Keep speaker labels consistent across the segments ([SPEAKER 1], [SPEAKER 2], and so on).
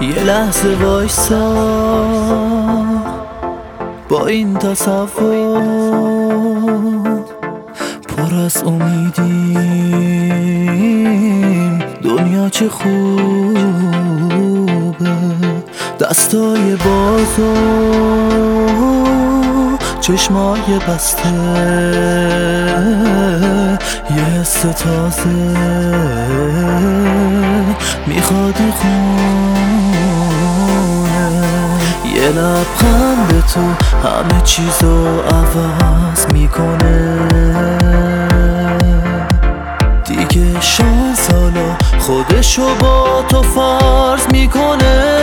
[SPEAKER 1] یه لحظه وایسا با این تصور پر از امیدیم. دنیا چه خوبه، دستای باز و چشمای بسته، یه حس تازه میخوادی خونه. یه لبخند تو همه چیزو عوض میکنه. دیگه شانس حالا خودشو با تو فرض میکنه.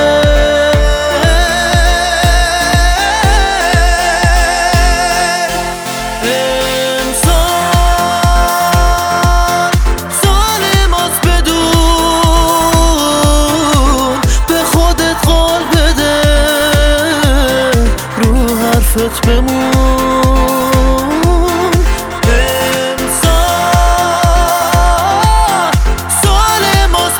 [SPEAKER 1] حرفت بمون انسان، سوال ماست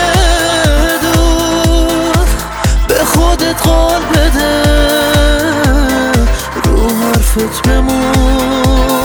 [SPEAKER 1] بدون به خودت قول بده، رو حرفت بمون.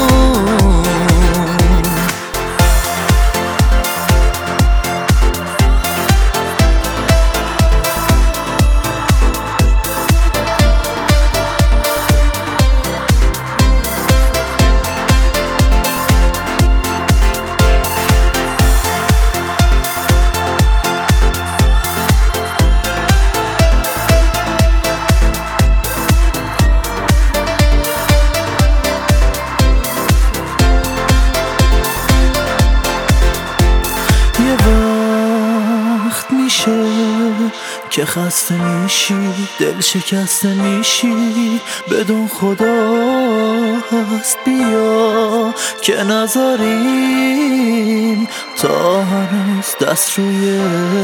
[SPEAKER 1] یه وقت میشه که خسته میشی، دل شکسته میشی، بدون خدا هست بیا که نذاریم تا هنوز دست روی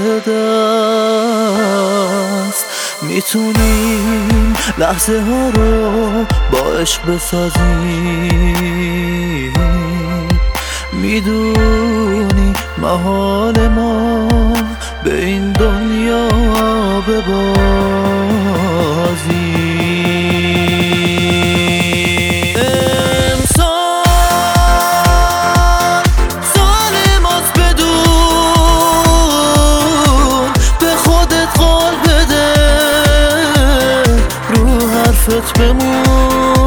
[SPEAKER 1] دست. میتونیم لحظه ها رو با عشق بسازیم. میدونی محال ما به این دنیا ببازیم. انسان ظالم است بدون به خودت قول بده، رو حرفت بمون.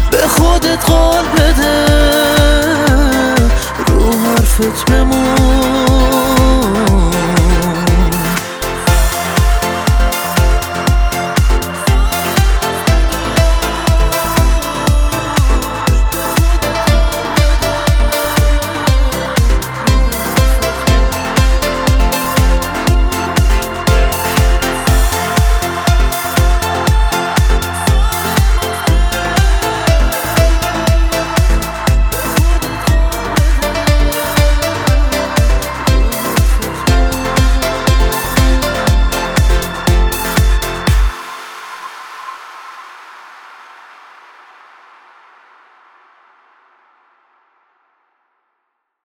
[SPEAKER 1] قول بده، رو حرفت بمون.